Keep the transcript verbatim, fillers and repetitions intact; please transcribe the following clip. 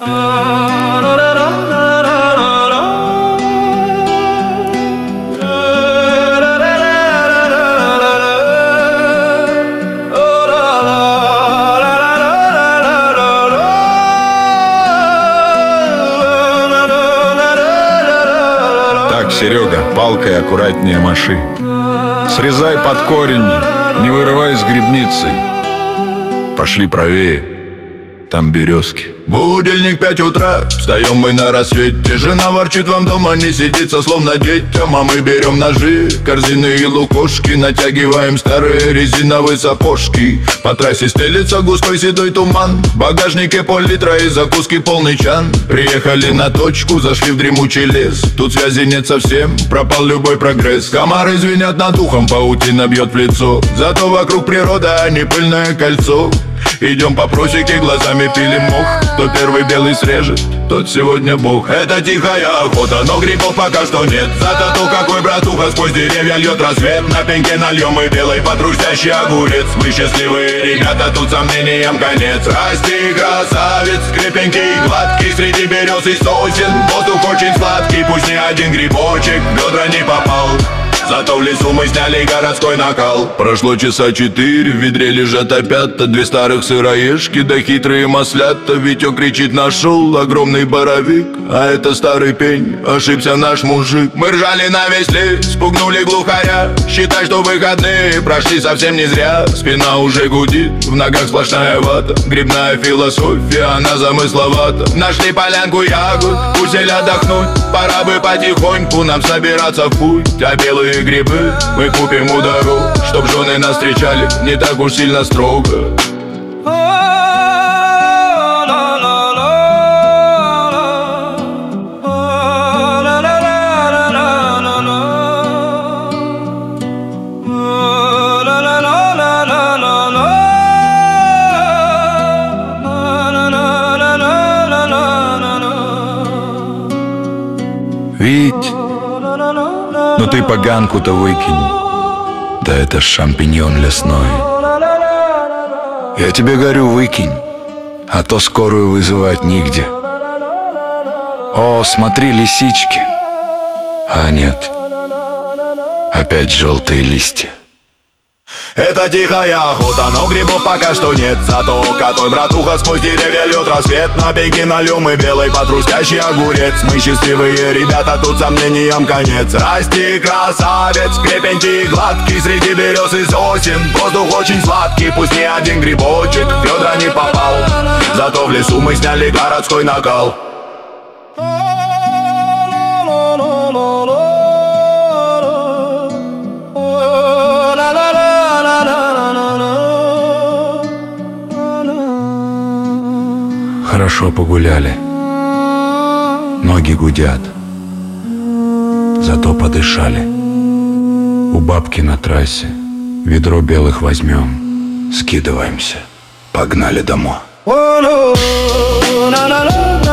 Серега, палкой аккуратнее маши. Срезай под корень, не вырывай с грибницы. Пошли правее, там березки. Будильник пять утра, встаем мы на рассвете. Жена ворчит, вам дома не сидится, словно детям. А мы берем ножи, корзины и лукошки, натягиваем старые резиновые сапожки. По трассе стелится густой седой туман, в багажнике пол-литра и закуски полный чан. Приехали на точку, зашли в дремучий лес. Тут связи нет совсем, пропал любой прогресс. Комары звенят над ухом, паутина бьет в лицо. Зато вокруг природа, а не пыльное кольцо. Идем по просеке, глазами пилим мох. Кто первый белый срежет, тот сегодня бог. Это тихая охота, но грибов пока что нет. Зато то, какой братуха сквозь деревья льет рассвет. На пеньке нальем и белый потрустящий огурец. Мы счастливые ребята, тут сомнениям конец. Расти, красавец, крепенький и гладкий, среди берез и сосен. Воздух очень сладкий, пусть ни один грибочек в бедра не попал. Зато в лесу мы сняли городской накал. Прошло часа четыре, в ведре лежат опята. Две старых сыроежки, да хитрые маслята. Витё кричит, нашел огромный боровик. А это старый пень, ошибся наш мужик. Мы ржали на весь лес, спугнули глухаря. Считай, что выходные прошли совсем не зря. Спина уже гудит, в ногах сплошная вата. Грибная философия, она замысловата. Нашли полянку ягод, пусть отдохнуть. Пора бы потихоньку нам собираться в путь. А белые грибы мы купим у дорог, чтоб жены нас встречали не так уж сильно строго. Вить, ну ты поганку-то выкинь. Да это ж шампиньон лесной. Я тебе говорю, выкинь, а то скорую вызывать нигде. О, смотри, лисички. А нет, опять желтые листья. Это тихая охота, но грибов пока что нет. Зато какой братуха сквозь деревья льет рассвет. На пеньке нальем и белый потрустящий огурец. Мы счастливые ребята, тут сомнениям конец. Расти, красавец, крепенький и гладкий, среди берез и сосен. Воздух очень сладкий, пусть ни один грибочек в бедра не попал. Зато в лесу мы сняли городской накал. Хорошо погуляли, ноги гудят, зато подышали. У бабки на трассе ведро белых возьмем, скидываемся, погнали домой.